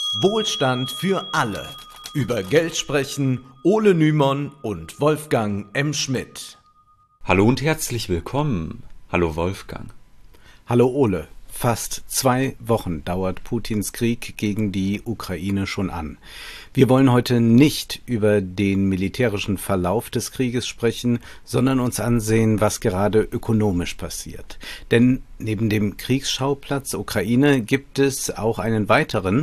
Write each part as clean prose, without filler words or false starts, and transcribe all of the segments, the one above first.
Wohlstand für alle. Über Geld sprechen Ole Nymon und Wolfgang M. Schmidt. Hallo und herzlich willkommen. Hallo Wolfgang. Hallo Ole. Fast 2 Wochen dauert Putins Krieg gegen die Ukraine schon an. Wir wollen heute nicht über den militärischen Verlauf des Krieges sprechen, sondern uns ansehen, was gerade ökonomisch passiert. Denn neben dem Kriegsschauplatz Ukraine gibt es auch einen weiteren,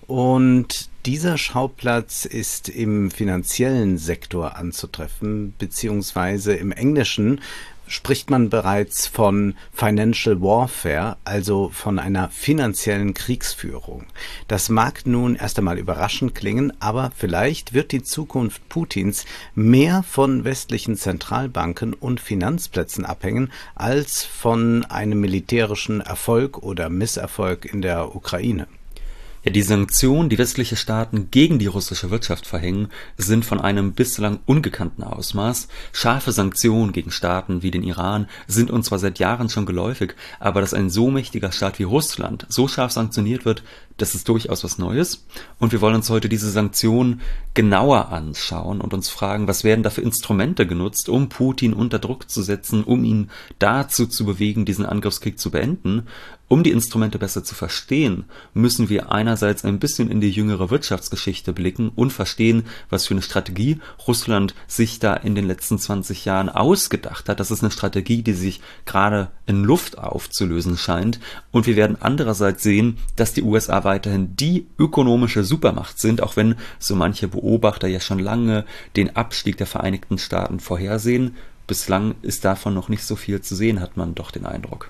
und dieser Schauplatz ist im finanziellen Sektor anzutreffen, beziehungsweise im Englischen spricht man bereits von Financial Warfare, also von einer finanziellen Kriegsführung. Das mag nun erst einmal überraschend klingen, aber vielleicht wird die Zukunft Putins mehr von westlichen Zentralbanken und Finanzplätzen abhängen, als von einem militärischen Erfolg oder Misserfolg in der Ukraine. Ja, die Sanktionen, die westliche Staaten gegen die russische Wirtschaft verhängen, sind von einem bislang ungekannten Ausmaß. Scharfe Sanktionen gegen Staaten wie den Iran sind uns zwar seit Jahren schon geläufig, aber dass ein so mächtiger Staat wie Russland so scharf sanktioniert wird, das ist durchaus was Neues. Und wir wollen uns heute diese Sanktionen genauer anschauen und uns fragen, was werden da für Instrumente genutzt, um Putin unter Druck zu setzen, um ihn dazu zu bewegen, diesen Angriffskrieg zu beenden. Um die Instrumente besser zu verstehen, müssen wir einerseits ein bisschen in die jüngere Wirtschaftsgeschichte blicken und verstehen, was für eine Strategie Russland sich da in den letzten 20 Jahren ausgedacht hat. Das ist eine Strategie, die sich gerade in Luft aufzulösen scheint. Und wir werden andererseits sehen, dass die USA weiterhin die ökonomische Supermacht sind, auch wenn so manche Beobachter ja schon lange den Abstieg der Vereinigten Staaten vorhersehen. Bislang ist davon noch nicht so viel zu sehen, hat man doch den Eindruck.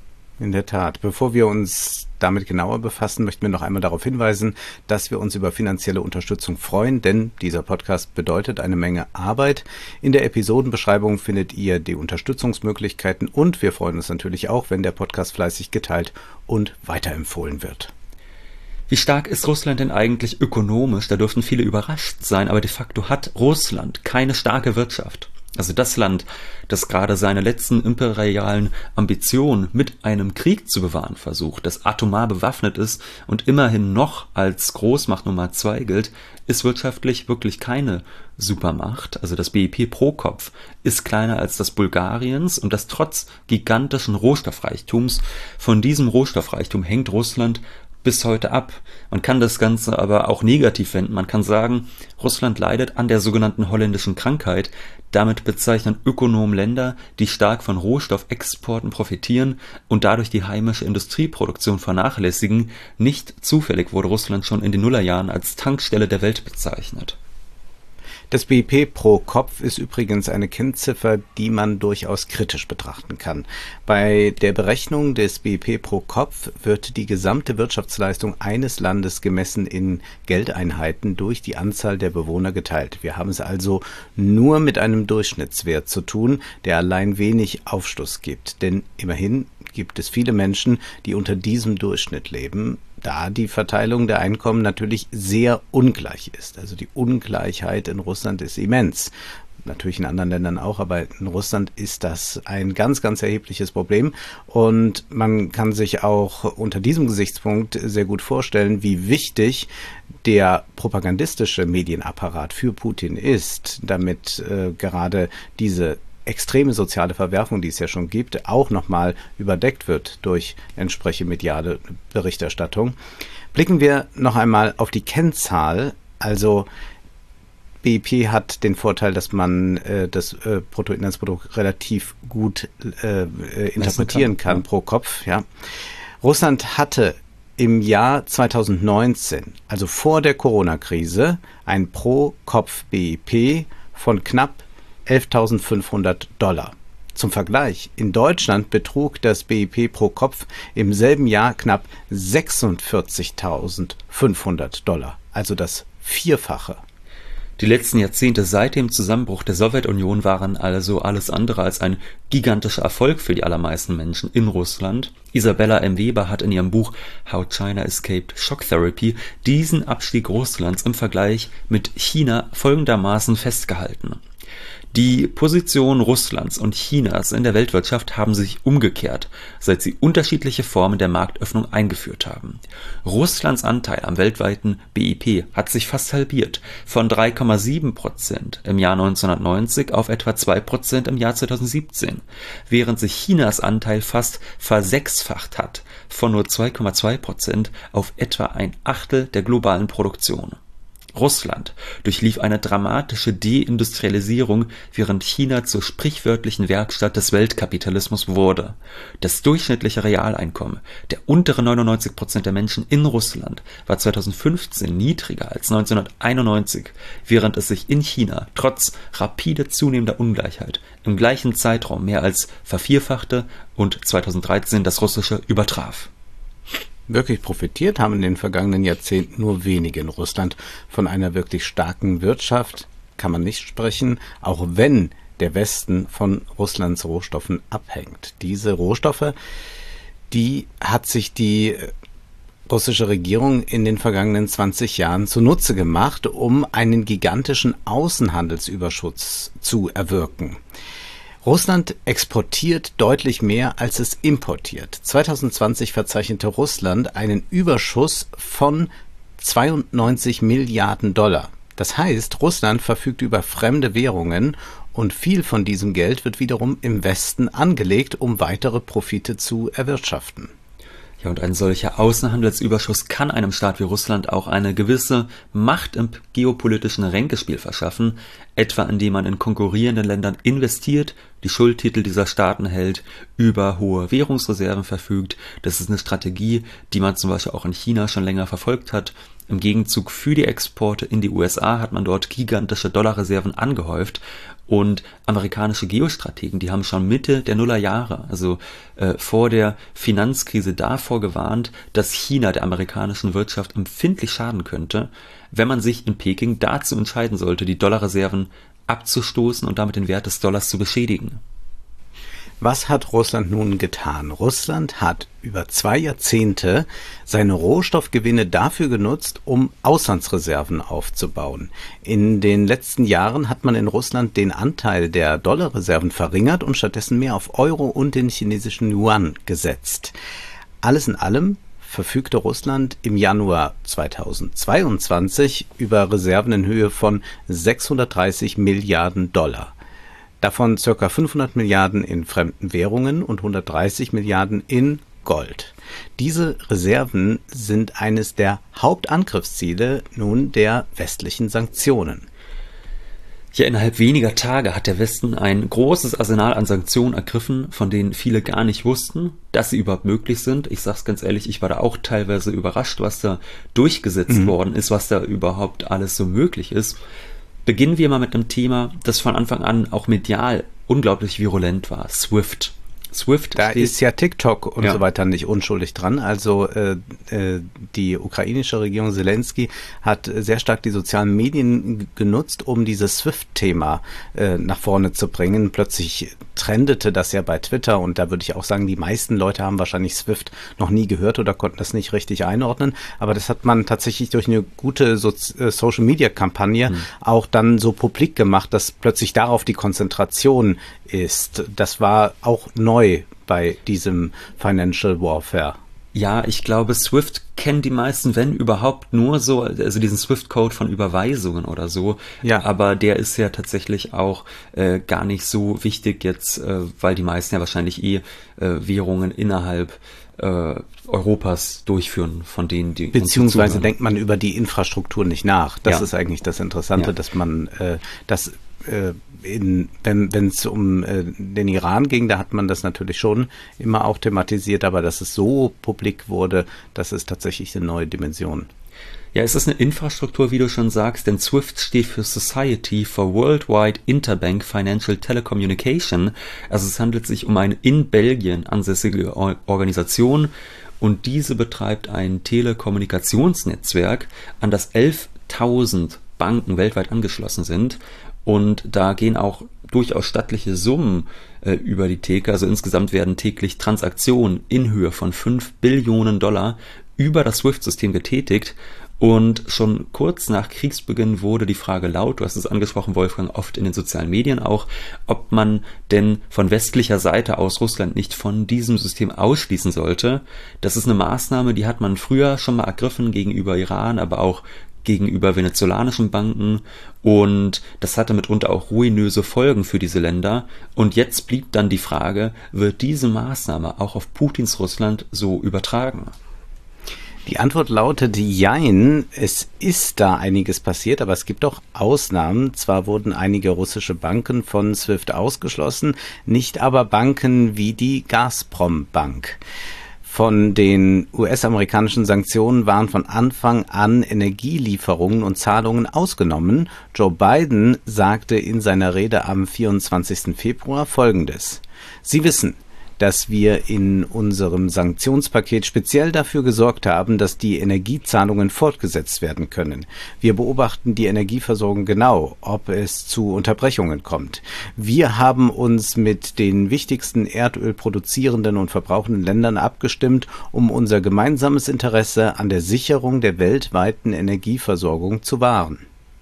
In der Tat. Bevor wir uns damit genauer befassen, möchten wir noch einmal darauf hinweisen, dass wir uns über finanzielle Unterstützung freuen, denn dieser Podcast bedeutet eine Menge Arbeit. In der Episodenbeschreibung findet ihr die Unterstützungsmöglichkeiten und wir freuen uns natürlich auch, wenn der Podcast fleißig geteilt und weiterempfohlen wird. Wie stark ist Russland denn eigentlich ökonomisch? Da dürften viele überrascht sein, aber de facto hat Russland keine starke Wirtschaft. Also das Land, das gerade seine letzten imperialen Ambitionen mit einem Krieg zu bewahren versucht, das atomar bewaffnet ist und immerhin noch als Großmacht Nummer 2 gilt, ist wirtschaftlich wirklich keine Supermacht. Also das BIP pro Kopf ist kleiner als das Bulgariens und das trotz gigantischen Rohstoffreichtums. Von diesem Rohstoffreichtum hängt Russland bis heute ab. Man kann das Ganze aber auch negativ wenden. Man kann sagen, Russland leidet an der sogenannten holländischen Krankheit. Damit bezeichnen Ökonomen Länder, die stark von Rohstoffexporten profitieren und dadurch die heimische Industrieproduktion vernachlässigen. Nicht zufällig wurde Russland schon in den Nullerjahren als Tankstelle der Welt bezeichnet. Das BIP pro Kopf ist übrigens eine Kennziffer, die man durchaus kritisch betrachten kann. Bei der Berechnung des BIP pro Kopf wird die gesamte Wirtschaftsleistung eines Landes gemessen in Geldeinheiten durch die Anzahl der Bewohner geteilt. Wir haben es also nur mit einem Durchschnittswert zu tun, der allein wenig Aufschluss gibt. Denn immerhin gibt es viele Menschen, die unter diesem Durchschnitt leben, da die Verteilung der Einkommen natürlich sehr ungleich ist. Also die Ungleichheit in Russland ist immens. Natürlich in anderen Ländern auch, aber in Russland ist das ein ganz, ganz erhebliches Problem. Und man kann sich auch unter diesem Gesichtspunkt sehr gut vorstellen, wie wichtig der propagandistische Medienapparat für Putin ist, damit gerade diese extreme soziale Verwerfung, die es ja schon gibt, auch nochmal überdeckt wird durch entsprechende mediale Berichterstattung. Blicken wir noch einmal auf die Kennzahl. Also BIP hat den Vorteil, dass man das Bruttoinlandsprodukt relativ gut interpretieren kann pro Kopf. Ja. Russland hatte im Jahr 2019, also vor der Corona-Krise, ein Pro-Kopf-BIP von knapp $11.500. Zum Vergleich, in Deutschland betrug das BIP pro Kopf im selben Jahr knapp $46.500, also das Vierfache. Die letzten Jahrzehnte seit dem Zusammenbruch der Sowjetunion waren also alles andere als ein gigantischer Erfolg für die allermeisten Menschen in Russland. Isabella M. Weber hat in ihrem Buch How China Escaped Shock Therapy diesen Abstieg Russlands im Vergleich mit China folgendermaßen festgehalten. Die Position Russlands und Chinas in der Weltwirtschaft haben sich umgekehrt, seit sie unterschiedliche Formen der Marktöffnung eingeführt haben. Russlands Anteil am weltweiten BIP hat sich fast halbiert, von 3,7% im Jahr 1990 auf etwa 2% im Jahr 2017, während sich Chinas Anteil fast versechsfacht hat, von nur 2,2% auf etwa ein Achtel der globalen Produktion. Russland durchlief eine dramatische Deindustrialisierung, während China zur sprichwörtlichen Werkstatt des Weltkapitalismus wurde. Das durchschnittliche Realeinkommen der unteren 99% der Menschen in Russland war 2015 niedriger als 1991, während es sich in China trotz rapide zunehmender Ungleichheit im gleichen Zeitraum mehr als vervierfachte und 2013 das Russische übertraf. Wirklich profitiert haben in den vergangenen Jahrzehnten nur wenige in Russland. Von einer wirklich starken Wirtschaft kann man nicht sprechen, auch wenn der Westen von Russlands Rohstoffen abhängt. Diese Rohstoffe, die hat sich die russische Regierung in den vergangenen 20 Jahren zunutze gemacht, um einen gigantischen Außenhandelsüberschuss zu erwirken. Russland exportiert deutlich mehr, als es importiert. 2020 verzeichnete Russland einen Überschuss von 92 Milliarden Dollar. Das heißt, Russland verfügt über fremde Währungen und viel von diesem Geld wird wiederum im Westen angelegt, um weitere Profite zu erwirtschaften. Ja, und ein solcher Außenhandelsüberschuss kann einem Staat wie Russland auch eine gewisse Macht im geopolitischen Ränkespiel verschaffen, etwa indem man in konkurrierenden Ländern investiert, die Schuldtitel dieser Staaten hält, über hohe Währungsreserven verfügt. Das ist eine Strategie, die man zum Beispiel auch in China schon länger verfolgt hat. Im Gegenzug für die Exporte in die USA hat man dort gigantische Dollarreserven angehäuft. Und amerikanische Geostrategen, die haben schon Mitte der Nullerjahre, also vor der Finanzkrise, davor gewarnt, dass China der amerikanischen Wirtschaft empfindlich schaden könnte, wenn man sich in Peking dazu entscheiden sollte, die Dollarreserven abzustoßen und damit den Wert des Dollars zu beschädigen. Was hat Russland nun getan? Russland hat über 2 Jahrzehnte seine Rohstoffgewinne dafür genutzt, um Auslandsreserven aufzubauen. In den letzten Jahren hat man in Russland den Anteil der Dollarreserven verringert und stattdessen mehr auf Euro und den chinesischen Yuan gesetzt. Alles in allem verfügte Russland im Januar 2022 über Reserven in Höhe von 630 Milliarden Dollar. Davon ca. 500 Milliarden in fremden Währungen und 130 Milliarden in Gold. Diese Reserven sind eines der Hauptangriffsziele nun der westlichen Sanktionen. Ja, innerhalb weniger Tage hat der Westen ein großes Arsenal an Sanktionen ergriffen, von denen viele gar nicht wussten, dass sie überhaupt möglich sind. Ich sag's ganz ehrlich, ich war da auch teilweise überrascht, was da durchgesetzt worden ist, was da überhaupt alles so möglich ist. Beginnen wir mal mit einem Thema, das von Anfang an auch medial unglaublich virulent war. SWIFT. Da ist ja TikTok und so weiter nicht unschuldig dran. Also die ukrainische Regierung Zelensky hat sehr stark die sozialen Medien genutzt, um dieses SWIFT-Thema nach vorne zu bringen. Plötzlich trendete das ja bei Twitter und da würde ich auch sagen, die meisten Leute haben wahrscheinlich SWIFT noch nie gehört oder konnten das nicht richtig einordnen. Aber das hat man tatsächlich durch eine gute Social-Media-Kampagne auch dann so publik gemacht, dass plötzlich darauf die Konzentration ist. Das war auch neu bei diesem Financial Warfare. Ja, ich glaube, SWIFT kennen die meisten, wenn überhaupt, nur so, also diesen SWIFT-Code von Überweisungen oder so. Ja. Aber der ist ja tatsächlich auch gar nicht so wichtig jetzt, weil die meisten ja wahrscheinlich Währungen innerhalb Europas durchführen, von denen die beziehungsweise denkt man über die Infrastruktur nicht nach. Das ist eigentlich das Interessante, dass man wenn es um den Iran ging, da hat man das natürlich schon immer auch thematisiert, aber dass es so publik wurde, das ist tatsächlich eine neue Dimension. Ja, es ist eine Infrastruktur, wie du schon sagst, denn SWIFT steht für Society for Worldwide Interbank Financial Telecommunication. Also es handelt sich um eine in Belgien ansässige Organisation und diese betreibt ein Telekommunikationsnetzwerk, an das 11.000 Banken weltweit angeschlossen sind. Und da gehen auch durchaus stattliche Summen über die Theke. Also insgesamt werden täglich Transaktionen in Höhe von $5 Billionen über das SWIFT-System getätigt. Und schon kurz nach Kriegsbeginn wurde die Frage laut, du hast es angesprochen, Wolfgang, oft in den sozialen Medien auch, ob man denn von westlicher Seite aus Russland nicht von diesem System ausschließen sollte. Das ist eine Maßnahme, die hat man früher schon mal ergriffen gegenüber Iran, aber auch gegenüber venezolanischen Banken, und das hatte mitunter auch ruinöse Folgen für diese Länder. Und jetzt blieb dann die Frage, wird diese Maßnahme auch auf Putins Russland so übertragen? Die Antwort lautet Jein. Es ist da einiges passiert, aber es gibt auch Ausnahmen. Zwar wurden einige russische Banken von SWIFT ausgeschlossen, nicht aber Banken wie die Gazprom-Bank. Von den US-amerikanischen Sanktionen waren von Anfang an Energielieferungen und Zahlungen ausgenommen. Joe Biden sagte in seiner Rede am 24. Februar Folgendes: Sie wissen, dass wir in unserem Sanktionspaket speziell dafür gesorgt haben, dass die Energiezahlungen fortgesetzt werden können. Wir beobachten die Energieversorgung genau, ob es zu Unterbrechungen kommt. Wir haben uns mit den wichtigsten Erdöl produzierenden und verbrauchenden Ländern abgestimmt, um unser gemeinsames Interesse an der Sicherung der weltweiten Energieversorgung zu wahren.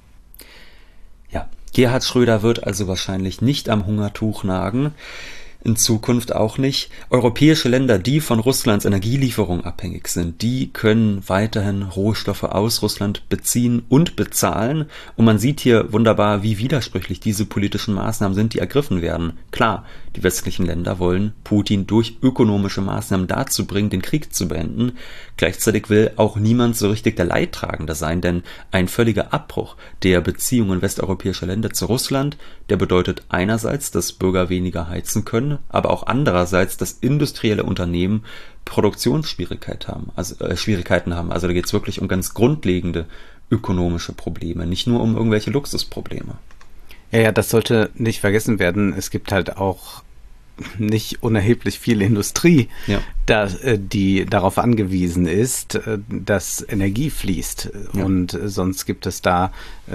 Ja, Gerhard Schröder wird also wahrscheinlich nicht am Hungertuch nagen. In Zukunft auch nicht. Europäische Länder, die von Russlands Energielieferung abhängig sind, die können weiterhin Rohstoffe aus Russland beziehen und bezahlen. Und man sieht hier wunderbar, wie widersprüchlich diese politischen Maßnahmen sind, die ergriffen werden. Klar, die westlichen Länder wollen Putin durch ökonomische Maßnahmen dazu bringen, den Krieg zu beenden. Gleichzeitig will auch niemand so richtig der Leidtragende sein, denn ein völliger Abbruch der Beziehungen westeuropäischer Länder zu Russland, der bedeutet einerseits, dass Bürger weniger heizen können, aber auch andererseits, dass industrielle Unternehmen Produktionsschwierigkeiten haben. Also da geht es wirklich um ganz grundlegende ökonomische Probleme, nicht nur um irgendwelche Luxusprobleme. Ja, das sollte nicht vergessen werden. Es gibt halt auch nicht unerheblich viel Industrie, die darauf angewiesen ist, dass Energie fließt. Ja. Und sonst gibt es da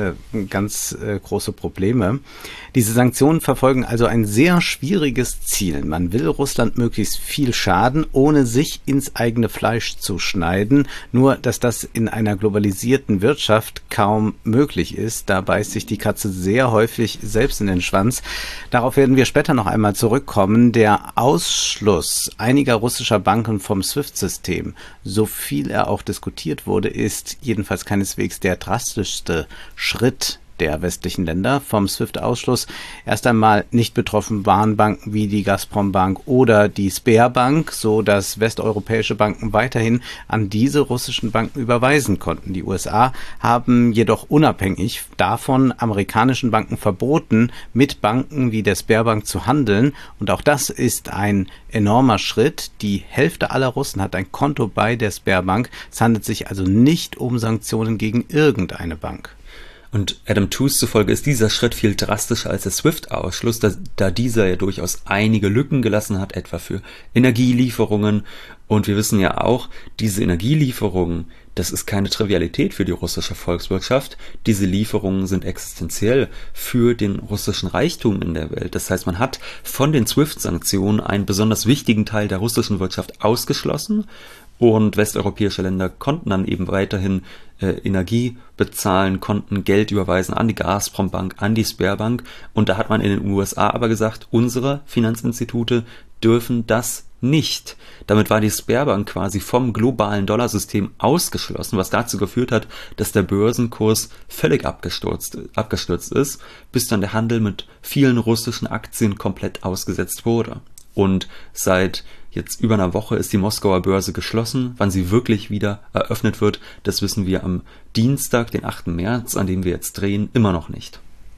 ganz große Probleme. Diese Sanktionen verfolgen also ein sehr schwieriges Ziel. Man will Russland möglichst viel schaden, ohne sich ins eigene Fleisch zu schneiden. Nur, dass das in einer globalisierten Wirtschaft kaum möglich ist. Da beißt sich die Katze sehr häufig selbst in den Schwanz. Darauf werden wir später noch einmal zurückkommen. Der Ausschluss einiger russischer Banken vom SWIFT-System, so viel er auch diskutiert wurde, ist jedenfalls keineswegs der drastischste Schritt der westlichen Länder vom SWIFT-Ausschluss. Erst einmal nicht betroffen waren Banken wie die Gazprom-Bank oder die Sberbank, so dass westeuropäische Banken weiterhin an diese russischen Banken überweisen konnten. Die USA haben jedoch unabhängig davon amerikanischen Banken verboten, mit Banken wie der Sberbank zu handeln. Und auch das ist ein enormer Schritt. Die Hälfte aller Russen hat ein Konto bei der Sberbank. Es handelt sich also nicht um Sanktionen gegen irgendeine Bank. Und Adam Tooze zufolge ist dieser Schritt viel drastischer als der SWIFT-Ausschluss, da dieser ja durchaus einige Lücken gelassen hat, etwa für Energielieferungen. Und wir wissen ja auch, diese Energielieferungen, das ist keine Trivialität für die russische Volkswirtschaft. Diese Lieferungen sind existenziell für den russischen Reichtum in der Welt. Das heißt, man hat von den SWIFT-Sanktionen einen besonders wichtigen Teil der russischen Wirtschaft ausgeschlossen. Und westeuropäische Länder konnten dann eben weiterhin Energie bezahlen, konnten Geld überweisen an die Gazprom-Bank, an die Sberbank. Und da hat man in den USA aber gesagt, unsere Finanzinstitute dürfen das nicht. Damit war die Sberbank quasi vom globalen Dollarsystem ausgeschlossen, was dazu geführt hat, dass der Börsenkurs völlig abgestürzt ist, bis dann der Handel mit vielen russischen Aktien komplett ausgesetzt wurde. Und seit jetzt über einer Woche ist die Moskauer Börse geschlossen. Wann sie wirklich wieder eröffnet wird, das wissen wir am Dienstag, den 8. März, an dem wir jetzt drehen, immer noch nicht.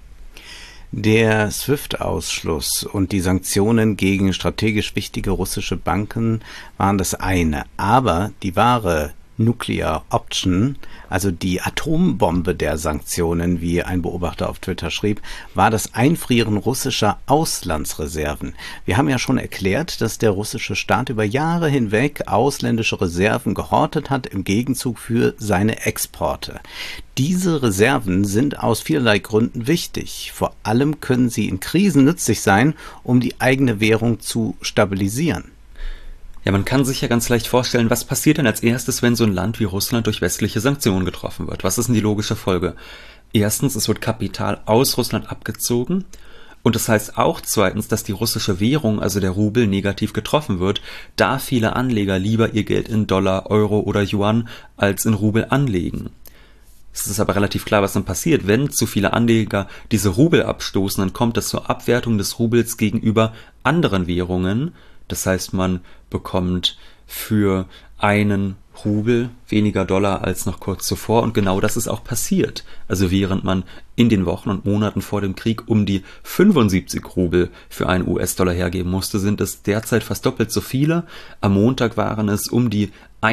Der SWIFT-Ausschluss und die Sanktionen gegen strategisch wichtige russische Banken waren das eine. Aber die wahre Nuclear Option, also die Atombombe der Sanktionen, wie ein Beobachter auf Twitter schrieb, war das Einfrieren russischer Auslandsreserven. Wir haben ja schon erklärt, dass der russische Staat über Jahre hinweg ausländische Reserven gehortet hat im Gegenzug für seine Exporte. Diese Reserven sind aus vielerlei Gründen wichtig. Vor allem können sie in Krisen nützlich sein, um die eigene Währung zu stabilisieren. Ja, man kann sich ja ganz leicht vorstellen, was passiert denn als erstes, wenn so ein Land wie Russland durch westliche Sanktionen getroffen wird? Was ist denn die logische Folge? Erstens, es wird Kapital aus Russland abgezogen. Und das heißt auch zweitens, dass die russische Währung, also der Rubel, negativ getroffen wird, da viele Anleger lieber ihr Geld in Dollar, Euro oder Yuan als in Rubel anlegen. Es ist aber relativ klar, was dann passiert. Wenn zu viele Anleger diese Rubel abstoßen, dann kommt es zur Abwertung des Rubels gegenüber anderen Währungen. Das heißt, man bekommt für einen Rubel weniger Dollar als noch kurz zuvor und genau das ist auch passiert. Also während man in den Wochen und Monaten vor dem Krieg um die 75 Rubel für einen US-Dollar hergeben musste, sind es derzeit fast doppelt so viele. Am Montag waren es um die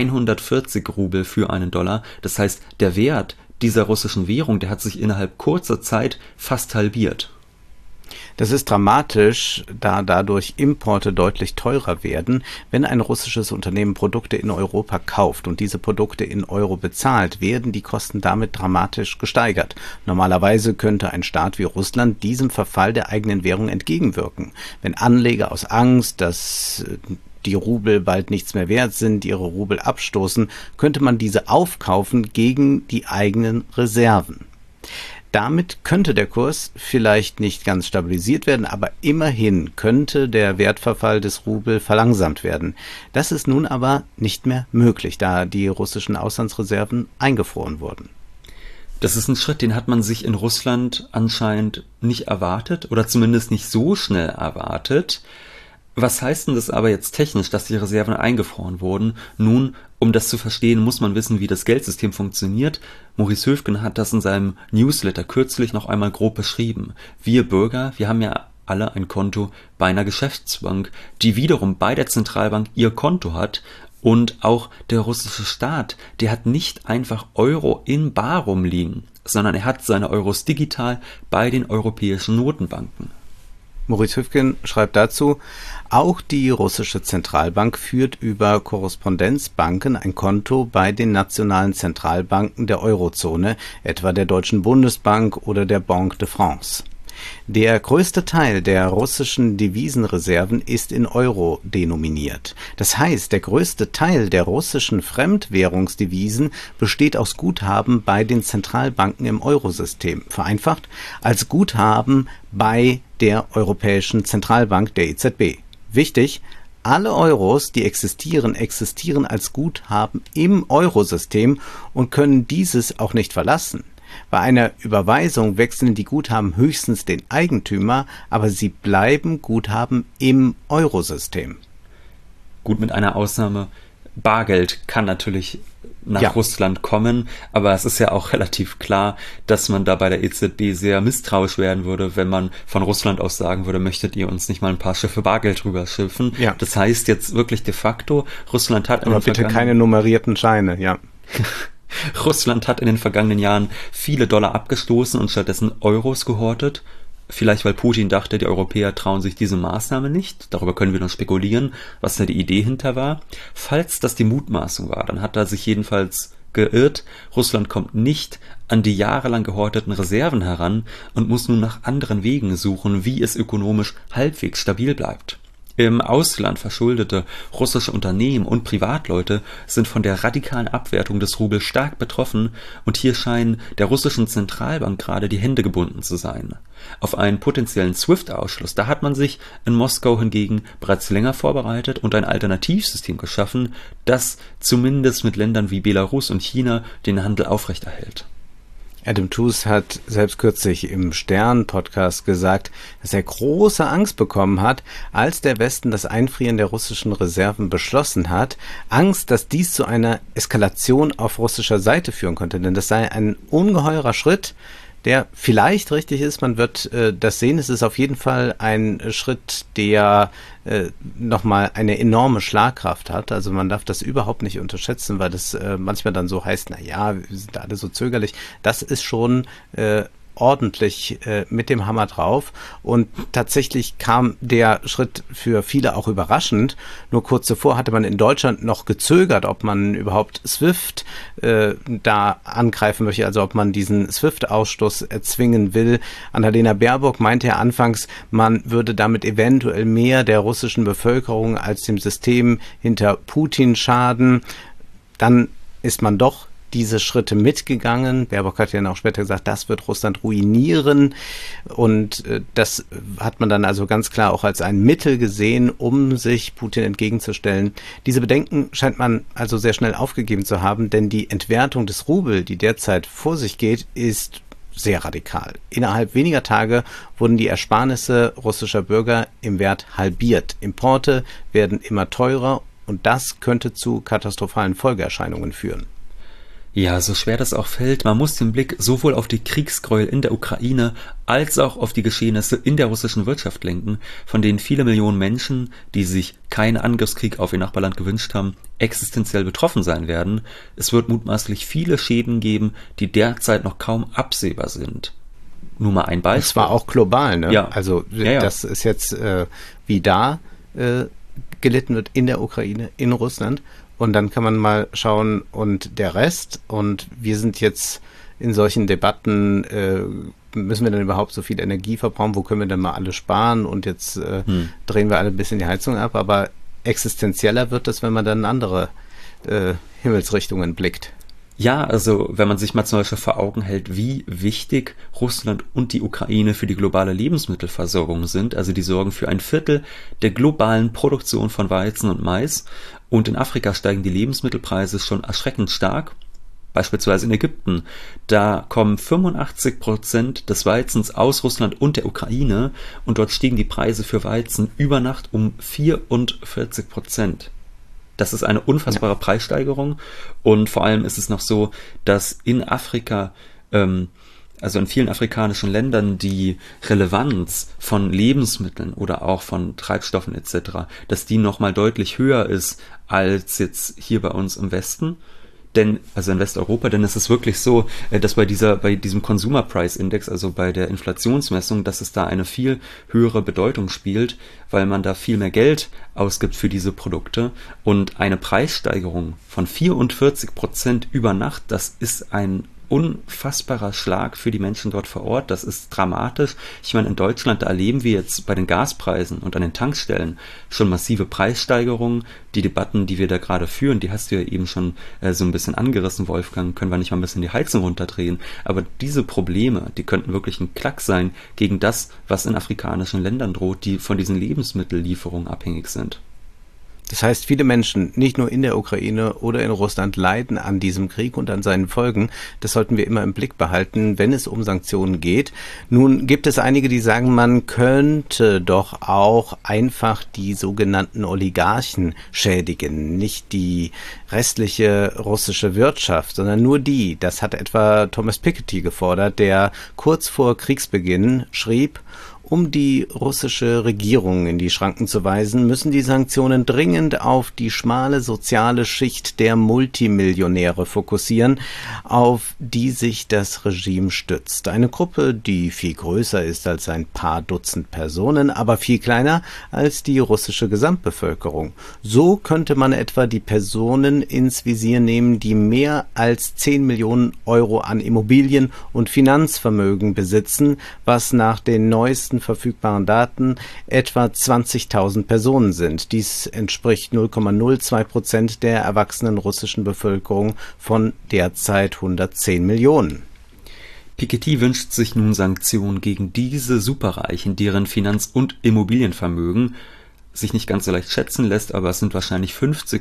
140 Rubel für einen Dollar. Das heißt, der Wert dieser russischen Währung, der hat sich innerhalb kurzer Zeit fast halbiert. Das ist dramatisch, da dadurch Importe deutlich teurer werden. Wenn ein russisches Unternehmen Produkte in Europa kauft und diese Produkte in Euro bezahlt, werden die Kosten damit dramatisch gesteigert. Normalerweise könnte ein Staat wie Russland diesem Verfall der eigenen Währung entgegenwirken. Wenn Anleger aus Angst, dass die Rubel bald nichts mehr wert sind, ihre Rubel abstoßen, könnte man diese aufkaufen gegen die eigenen Reserven. Damit könnte der Kurs vielleicht nicht ganz stabilisiert werden, aber immerhin könnte der Wertverfall des Rubel verlangsamt werden. Das ist nun aber nicht mehr möglich, da die russischen Auslandsreserven eingefroren wurden. Das ist ein Schritt, den hat man sich in Russland anscheinend nicht erwartet oder zumindest nicht so schnell erwartet. Was heißt denn das aber jetzt technisch, dass die Reserven eingefroren wurden? Nun, um das zu verstehen, muss man wissen, wie das Geldsystem funktioniert. Maurice Höfgen hat das in seinem Newsletter kürzlich noch einmal grob beschrieben. Wir Bürger, wir haben ja alle ein Konto bei einer Geschäftsbank, die wiederum bei der Zentralbank ihr Konto hat. Und auch der russische Staat, der hat nicht einfach Euro in bar rumliegen, sondern er hat seine Euros digital bei den europäischen Notenbanken. Maurice Höfgen schreibt dazu, auch die russische Zentralbank führt über Korrespondenzbanken ein Konto bei den nationalen Zentralbanken der Eurozone, etwa der Deutschen Bundesbank oder der Banque de France. Der größte Teil der russischen Devisenreserven ist in Euro denominiert. Das heißt, der größte Teil der russischen Fremdwährungsdevisen besteht aus Guthaben bei den Zentralbanken im Eurosystem. Vereinfacht, als Guthaben bei der Europäischen Zentralbank, der EZB. Wichtig, alle Euros, die existieren als Guthaben im Eurosystem und können dieses auch nicht verlassen. Bei einer Überweisung wechseln die Guthaben höchstens den Eigentümer, aber sie bleiben Guthaben im Eurosystem. Gut, mit einer Ausnahme, Bargeld kann natürlich nach Russland kommen, aber es ist ja auch relativ klar, dass man da bei der EZB sehr misstrauisch werden würde, wenn man von Russland aus sagen würde, möchtet ihr uns nicht mal ein paar Schiffe Bargeld rüberschiffen? Ja. Das heißt jetzt wirklich de facto, Russland hat... Aber bitte keine nummerierten Scheine, ja. Russland hat in den vergangenen Jahren viele Dollar abgestoßen und stattdessen Euros gehortet. Vielleicht, weil Putin dachte, die Europäer trauen sich diese Maßnahme nicht. Darüber können wir noch spekulieren, was da die Idee hinter war. Falls das die Mutmaßung war, dann hat er sich jedenfalls geirrt. Russland kommt nicht an die jahrelang gehorteten Reserven heran und muss nun nach anderen Wegen suchen, wie es ökonomisch halbwegs stabil bleibt. Im Ausland verschuldete russische Unternehmen und Privatleute sind von der radikalen Abwertung des Rubel stark betroffen und hier scheinen der russischen Zentralbank gerade die Hände gebunden zu sein. Auf einen potenziellen SWIFT-Ausschluss, da hat man sich in Moskau hingegen bereits länger vorbereitet und ein Alternativsystem geschaffen, das zumindest mit Ländern wie Belarus und China den Handel aufrechterhält. Adam Tooze hat selbst kürzlich im Stern-Podcast gesagt, dass er große Angst bekommen hat, als der Westen das Einfrieren der russischen Reserven beschlossen hat. Angst, dass dies zu einer Eskalation auf russischer Seite führen könnte, denn das sei ein ungeheurer Schritt, der vielleicht richtig ist, man wird das sehen. Es ist auf jeden Fall ein Schritt, der nochmal eine enorme Schlagkraft hat. Also man darf das überhaupt nicht unterschätzen, weil das manchmal dann so heißt, na ja, wir sind alle so zögerlich. Das ist schon ordentlich mit dem Hammer drauf. Und tatsächlich kam der Schritt für viele auch überraschend. Nur kurz zuvor hatte man in Deutschland noch gezögert, ob man überhaupt SWIFT da angreifen möchte, also ob man diesen SWIFT-Ausschluss erzwingen will. Annalena Baerbock meinte ja anfangs, man würde damit eventuell mehr der russischen Bevölkerung als dem System hinter Putin schaden. Dann ist man doch diese Schritte mitgegangen. Baerbock hat ja auch später gesagt, das wird Russland ruinieren. Und das hat man dann also ganz klar auch als ein Mittel gesehen, um sich Putin entgegenzustellen. Diese Bedenken scheint man also sehr schnell aufgegeben zu haben, denn die Entwertung des Rubel, die derzeit vor sich geht, ist sehr radikal. Innerhalb weniger Tage wurden die Ersparnisse russischer Bürger im Wert halbiert. Importe werden immer teurer und das könnte zu katastrophalen Folgeerscheinungen führen. Ja, so schwer das auch fällt, man muss den Blick sowohl auf die Kriegsgräuel in der Ukraine als auch auf die Geschehnisse in der russischen Wirtschaft lenken, von denen viele Millionen Menschen, die sich keinen Angriffskrieg auf ihr Nachbarland gewünscht haben, existenziell betroffen sein werden. Es wird mutmaßlich viele Schäden geben, die derzeit noch kaum absehbar sind. Nur mal ein Beispiel. Und zwar auch global, ne? Ja. Also Ja. das ist jetzt wie da gelitten wird in der Ukraine, in Russland. Und dann kann man mal schauen und der Rest. Und wir sind jetzt in solchen Debatten, müssen wir denn überhaupt so viel Energie verbrauchen? Wo können wir denn mal alle sparen? Und jetzt drehen wir alle ein bisschen die Heizung ab. Aber existenzieller wird es, wenn man dann in andere Himmelsrichtungen blickt. Ja, also wenn man sich mal zum Beispiel vor Augen hält, wie wichtig Russland und die Ukraine für die globale Lebensmittelversorgung sind, also die sorgen für 1/4 der globalen Produktion von Weizen und Mais, und in Afrika steigen die Lebensmittelpreise schon erschreckend stark, beispielsweise in Ägypten. Da kommen 85% des Weizens aus Russland und der Ukraine und dort stiegen die Preise für Weizen über Nacht um 44%. Das ist eine unfassbare Preissteigerung, und vor allem ist es noch so, dass in Afrika, also in vielen afrikanischen Ländern, die Relevanz von Lebensmitteln oder auch von Treibstoffen etc., dass die nochmal deutlich höher ist als jetzt hier bei uns im Westen. Also in Westeuropa, denn es ist wirklich so, dass bei diesem Consumer Price Index, also bei der Inflationsmessung, dass es da eine viel höhere Bedeutung spielt, weil man da viel mehr Geld ausgibt für diese Produkte, und eine Preissteigerung von 44% über Nacht, das ist ein unfassbarer Schlag für die Menschen dort vor Ort. Das ist dramatisch. Ich meine, in Deutschland, da erleben wir jetzt bei den Gaspreisen und an den Tankstellen schon massive Preissteigerungen. Die Debatten, die wir da gerade führen, die hast du ja eben schon so ein bisschen angerissen, Wolfgang. Können wir nicht mal ein bisschen die Heizung runterdrehen? Aber diese Probleme, die könnten wirklich ein Klack sein gegen das, was in afrikanischen Ländern droht, die von diesen Lebensmittellieferungen abhängig sind. Das heißt, viele Menschen, nicht nur in der Ukraine oder in Russland, leiden an diesem Krieg und an seinen Folgen. Das sollten wir immer im Blick behalten, wenn es um Sanktionen geht. Nun gibt es einige, die sagen, man könnte doch auch einfach die sogenannten Oligarchen schädigen. Nicht die restliche russische Wirtschaft, sondern nur die. Das hat etwa Thomas Piketty gefordert, der kurz vor Kriegsbeginn schrieb: Um die russische Regierung in die Schranken zu weisen, müssen die Sanktionen dringend auf die schmale soziale Schicht der Multimillionäre fokussieren, auf die sich das Regime stützt. Eine Gruppe, die viel größer ist als ein paar Dutzend Personen, aber viel kleiner als die russische Gesamtbevölkerung. So könnte man etwa die Personen ins Visier nehmen, die mehr als 10 Millionen Euro an Immobilien und Finanzvermögen besitzen, was nach den neuesten verfügbaren Daten etwa 20.000 Personen sind. Dies entspricht 0,02% der erwachsenen russischen Bevölkerung von derzeit 110 Millionen. Piketty wünscht sich nun Sanktionen gegen diese Superreichen, deren Finanz- und Immobilienvermögen sich nicht ganz so leicht schätzen lässt, aber es sind wahrscheinlich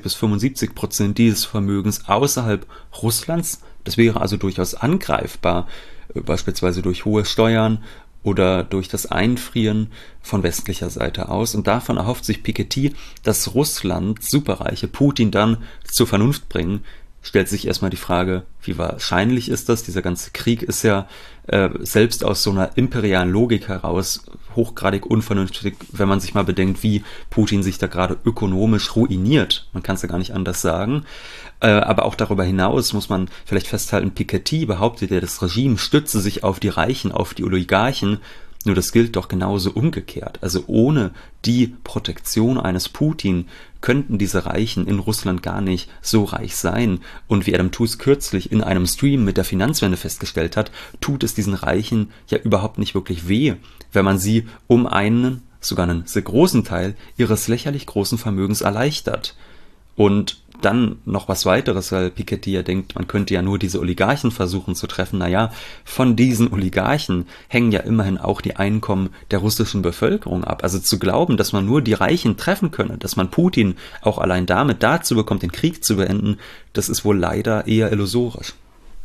50-75% dieses Vermögens außerhalb Russlands. Das wäre also durchaus angreifbar, beispielsweise durch hohe Steuern oder durch das Einfrieren von westlicher Seite aus. Und davon erhofft sich Piketty, dass Russland Superreiche Putin dann zur Vernunft bringen, stellt sich erstmal die Frage, wie wahrscheinlich ist das? Dieser ganze Krieg ist ja selbst aus so einer imperialen Logik heraus hochgradig unvernünftig, wenn man sich mal bedenkt, wie Putin sich da gerade ökonomisch ruiniert. Man kann es ja gar nicht anders sagen. Aber auch darüber hinaus muss man vielleicht festhalten, Piketty behauptet ja, das Regime stütze sich auf die Reichen, auf die Oligarchen. Nur das gilt doch genauso umgekehrt. Also ohne die Protektion eines Putin könnten diese Reichen in Russland gar nicht so reich sein. Und wie Adam Tooze kürzlich in einem Stream mit der Finanzwende festgestellt hat, tut es diesen Reichen ja überhaupt nicht wirklich weh, wenn man sie um einen, sogar einen sehr großen Teil ihres lächerlich großen Vermögens erleichtert. Und dann noch was weiteres, weil Piketty ja denkt, man könnte ja nur diese Oligarchen versuchen zu treffen. Naja, von diesen Oligarchen hängen ja immerhin auch die Einkommen der russischen Bevölkerung ab. Also zu glauben, dass man nur die Reichen treffen könne, dass man Putin auch allein damit dazu bekommt, den Krieg zu beenden, das ist wohl leider eher illusorisch.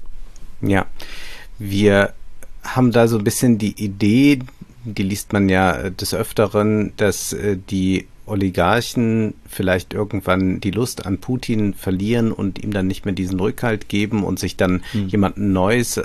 Ja, wir haben da so ein bisschen die Idee, die liest man ja des Öfteren, dass die Oligarchen vielleicht irgendwann die Lust an Putin verlieren und ihm dann nicht mehr diesen Rückhalt geben und sich dann jemanden Neues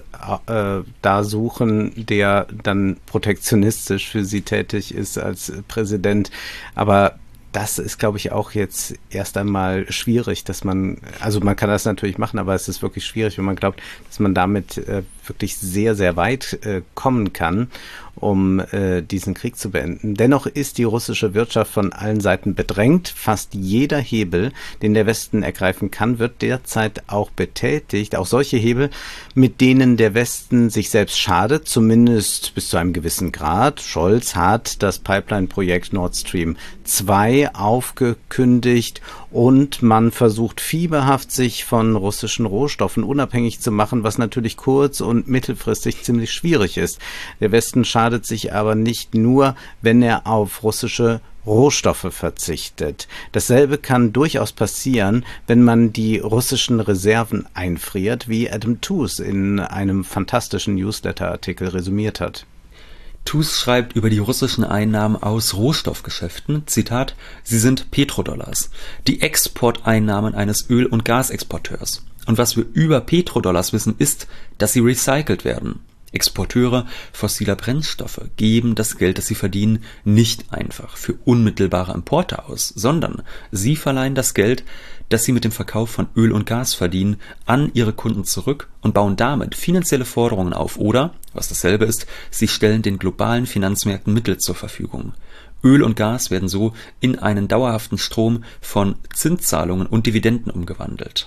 da suchen, der dann protektionistisch für sie tätig ist als Präsident. Aber das ist, glaube ich, auch jetzt erst einmal schwierig, dass man kann das natürlich machen, aber es ist wirklich schwierig, wenn man glaubt, dass man damit wirklich sehr, sehr weit kommen kann, um diesen Krieg zu beenden. Dennoch ist die russische Wirtschaft von allen Seiten bedrängt. Fast jeder Hebel, den der Westen ergreifen kann, wird derzeit auch betätigt. Auch solche Hebel, mit denen der Westen sich selbst schadet, zumindest bis zu einem gewissen Grad. Scholz hat das Pipeline-Projekt Nord Stream 2 aufgekündigt und man versucht fieberhaft, sich von russischen Rohstoffen unabhängig zu machen, was natürlich kurz- und mittelfristig ziemlich schwierig ist. Der Westen schadet sich aber nicht nur, wenn er auf russische Rohstoffe verzichtet. Dasselbe kann durchaus passieren, wenn man die russischen Reserven einfriert, wie Adam Tooze in einem fantastischen Newsletter-Artikel resümiert hat. Tooze schreibt über die russischen Einnahmen aus Rohstoffgeschäften, Zitat, sie sind Petrodollars, die Exporteinnahmen eines Öl- und Gasexporteurs. Und was wir über Petrodollars wissen, ist, dass sie recycelt werden. Exporteure fossiler Brennstoffe geben das Geld, das sie verdienen, nicht einfach für unmittelbare Importe aus, sondern sie verleihen das Geld, das sie mit dem Verkauf von Öl und Gas verdienen, an ihre Kunden zurück und bauen damit finanzielle Forderungen auf oder, was dasselbe ist, sie stellen den globalen Finanzmärkten Mittel zur Verfügung. Öl und Gas werden so in einen dauerhaften Strom von Zinszahlungen und Dividenden umgewandelt.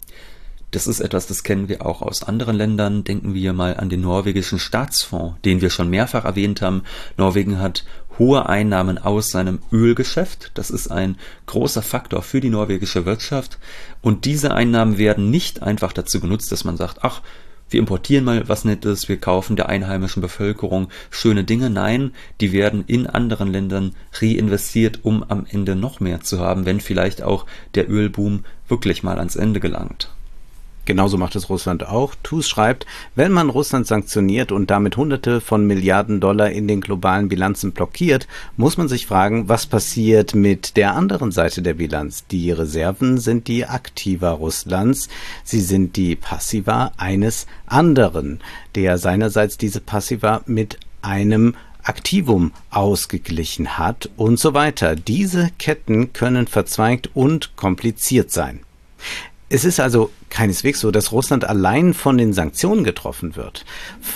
Das ist etwas, das kennen wir auch aus anderen Ländern. Denken wir mal an den norwegischen Staatsfonds, den wir schon mehrfach erwähnt haben. Norwegen hat hohe Einnahmen aus seinem Ölgeschäft. Das ist ein großer Faktor für die norwegische Wirtschaft. Und diese Einnahmen werden nicht einfach dazu genutzt, dass man sagt, ach, wir importieren mal was Nettes, wir kaufen der einheimischen Bevölkerung schöne Dinge. Nein, die werden in anderen Ländern reinvestiert, um am Ende noch mehr zu haben, wenn vielleicht auch der Ölboom wirklich mal ans Ende gelangt. Genauso macht es Russland auch. Tooze schreibt, wenn man Russland sanktioniert und damit Hunderte von Milliarden Dollar in den globalen Bilanzen blockiert, muss man sich fragen, was passiert mit der anderen Seite der Bilanz. Die Reserven sind die Aktiva Russlands, sie sind die Passiva eines anderen, der seinerseits diese Passiva mit einem Aktivum ausgeglichen hat und so weiter. Diese Ketten können verzweigt und kompliziert sein. Es ist also keineswegs so, dass Russland allein von den Sanktionen getroffen wird.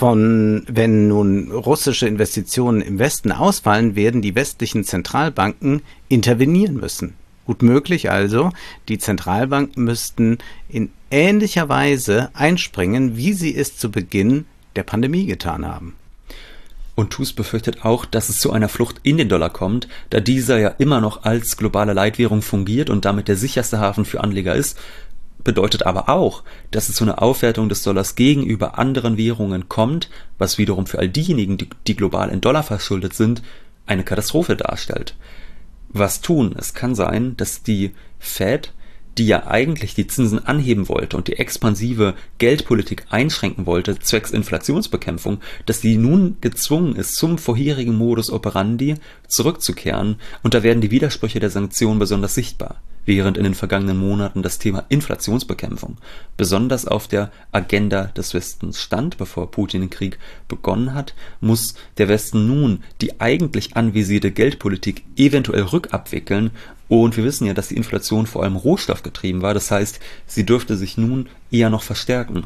Wenn nun russische Investitionen im Westen ausfallen, werden die westlichen Zentralbanken intervenieren müssen. Gut möglich also, die Zentralbanken müssten in ähnlicher Weise einspringen, wie sie es zu Beginn der Pandemie getan haben. Und Tooze befürchtet auch, dass es zu einer Flucht in den Dollar kommt, da dieser ja immer noch als globale Leitwährung fungiert und damit der sicherste Hafen für Anleger ist. Bedeutet aber auch, dass es zu einer Aufwertung des Dollars gegenüber anderen Währungen kommt, was wiederum für all diejenigen, die global in Dollar verschuldet sind, eine Katastrophe darstellt. Was tun? Es kann sein, dass die Fed, die ja eigentlich die Zinsen anheben wollte und die expansive Geldpolitik einschränken wollte, zwecks Inflationsbekämpfung, dass die nun gezwungen ist, zum vorherigen Modus operandi zurückzukehren und da werden die Widersprüche der Sanktionen besonders sichtbar. während in den vergangenen Monaten das Thema Inflationsbekämpfung besonders auf der Agenda des Westens stand, bevor Putin den Krieg begonnen hat, muss der Westen nun die eigentlich anvisierte Geldpolitik eventuell rückabwickeln. Und wir wissen ja, dass die Inflation vor allem rohstoffgetrieben war. Das heißt, sie dürfte sich nun eher noch verstärken.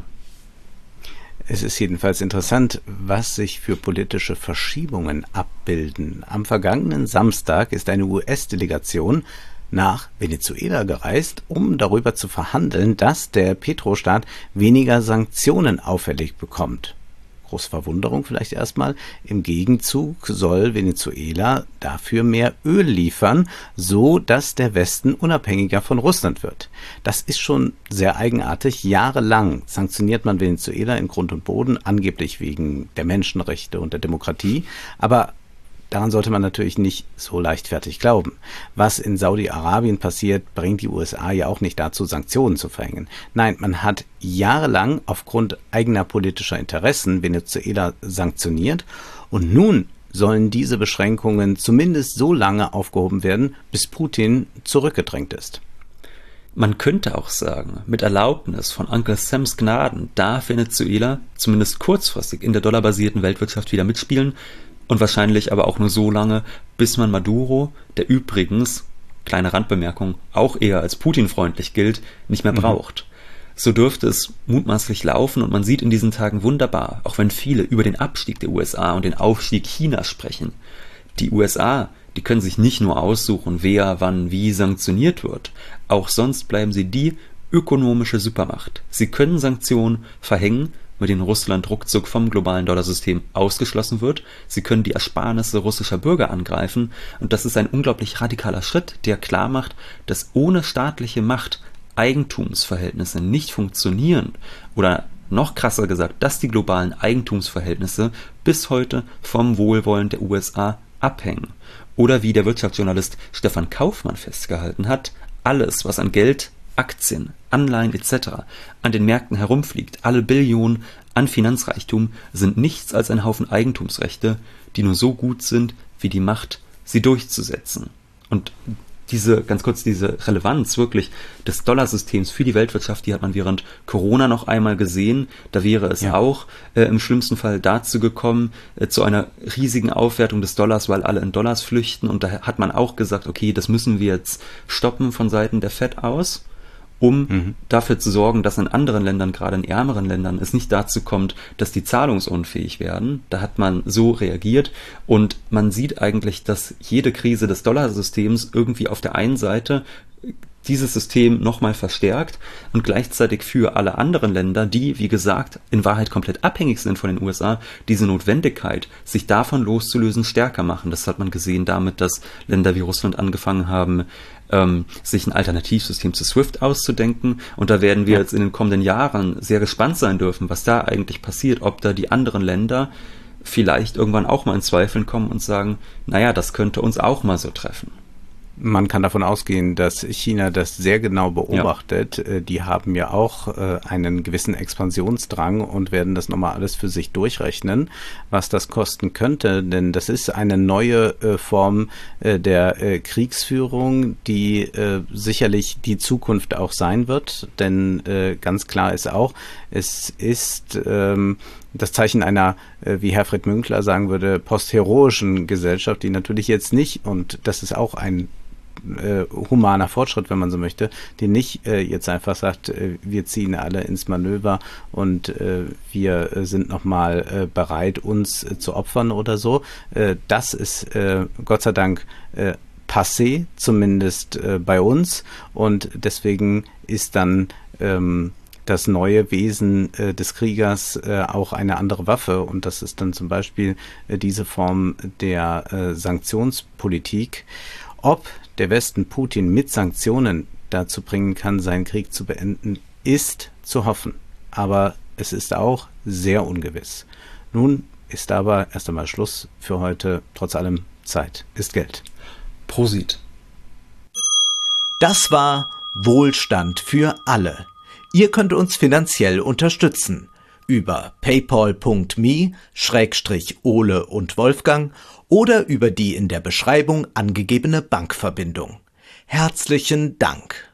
Es ist jedenfalls interessant, was sich für politische Verschiebungen abbilden. Am vergangenen Samstag ist eine US-Delegation nach Venezuela gereist, um darüber zu verhandeln, dass der Petrostaat weniger Sanktionen auferlegt bekommt. Große Verwunderung vielleicht erstmal. Im Gegenzug soll Venezuela dafür mehr Öl liefern, so dass der Westen unabhängiger von Russland wird. Das ist schon sehr eigenartig. Jahrelang sanktioniert man Venezuela in Grund und Boden, angeblich wegen der Menschenrechte und der Demokratie. Aber daran sollte man natürlich nicht so leichtfertig glauben. Was in Saudi-Arabien passiert, bringt die USA ja auch nicht dazu, Sanktionen zu verhängen. Nein, man hat jahrelang aufgrund eigener politischer Interessen Venezuela sanktioniert und nun sollen diese Beschränkungen zumindest so lange aufgehoben werden, bis Putin zurückgedrängt ist. Man könnte auch sagen, mit Erlaubnis von Uncle Sams Gnaden darf Venezuela zumindest kurzfristig in der dollarbasierten Weltwirtschaft wieder mitspielen, und wahrscheinlich aber auch nur so lange, bis man Maduro, der übrigens, kleine Randbemerkung, auch eher als Putin-freundlich gilt, nicht mehr braucht. So dürfte es mutmaßlich laufen und man sieht in diesen Tagen wunderbar, auch wenn viele über den Abstieg der USA und den Aufstieg Chinas sprechen. Die USA, die können sich nicht nur aussuchen, wer, wann, wie sanktioniert wird. Auch sonst bleiben sie die ökonomische Supermacht. Sie können Sanktionen verhängen, mit denen Russland ruckzuck vom globalen Dollarsystem ausgeschlossen wird. Sie können die Ersparnisse russischer Bürger angreifen und das ist ein unglaublich radikaler Schritt, der klar macht, dass ohne staatliche Macht Eigentumsverhältnisse nicht funktionieren oder noch krasser gesagt, dass die globalen Eigentumsverhältnisse bis heute vom Wohlwollen der USA abhängen. Oder wie der Wirtschaftsjournalist Stefan Kaufmann festgehalten hat, alles, was an Geld, Aktien, Anleihen etc. an den Märkten herumfliegt, alle Billionen an Finanzreichtum, sind nichts als ein Haufen Eigentumsrechte, die nur so gut sind, wie die Macht, sie durchzusetzen. Und diese Relevanz wirklich des Dollarsystems für die Weltwirtschaft, die hat man während Corona noch einmal gesehen. Da wäre es auch im schlimmsten Fall dazu gekommen, zu einer riesigen Aufwertung des Dollars, weil alle in Dollars flüchten. Und da hat man auch gesagt, okay, das müssen wir jetzt stoppen von Seiten der Fed aus, um dafür zu sorgen, dass in anderen Ländern, gerade in ärmeren Ländern, es nicht dazu kommt, dass die zahlungsunfähig werden. Da hat man so reagiert und man sieht eigentlich, dass jede Krise des Dollarsystems irgendwie auf der einen Seite dieses System nochmal verstärkt und gleichzeitig für alle anderen Länder, die, wie gesagt, in Wahrheit komplett abhängig sind von den USA, diese Notwendigkeit, sich davon loszulösen, stärker machen. Das hat man gesehen damit, dass Länder wie Russland angefangen haben, sich ein Alternativsystem zu SWIFT auszudenken. Und da werden wir jetzt in den kommenden Jahren sehr gespannt sein dürfen, was da eigentlich passiert, ob da die anderen Länder vielleicht irgendwann auch mal in Zweifeln kommen und sagen, naja, das könnte uns auch mal so treffen. Man kann davon ausgehen, dass China das sehr genau beobachtet. Ja. Die haben ja auch einen gewissen Expansionsdrang und werden das nochmal alles für sich durchrechnen, was das kosten könnte. Denn das ist eine neue Form der Kriegsführung, die sicherlich die Zukunft auch sein wird. Denn ganz klar ist auch, es ist das Zeichen einer, wie Herfried Münkler sagen würde, postheroischen Gesellschaft, die natürlich jetzt nicht, und das ist auch ein humaner Fortschritt, wenn man so möchte, die nicht jetzt einfach sagt, wir ziehen alle ins Manöver und wir sind nochmal bereit, uns zu opfern oder so. Das ist Gott sei Dank passé, zumindest bei uns, und deswegen ist dann das neue Wesen des Kriegers auch eine andere Waffe, und das ist dann zum Beispiel diese Form der Sanktionspolitik. Ob der Westen Putin mit Sanktionen dazu bringen kann, seinen Krieg zu beenden, ist zu hoffen. Aber es ist auch sehr ungewiss. Nun ist aber erst einmal Schluss für heute. Trotz allem, Zeit ist Geld. Prosit. Das war Wohlstand für alle. Ihr könnt uns finanziell unterstützen über paypal.me/Ole und Wolfgang oder über die in der Beschreibung angegebene Bankverbindung. Herzlichen Dank.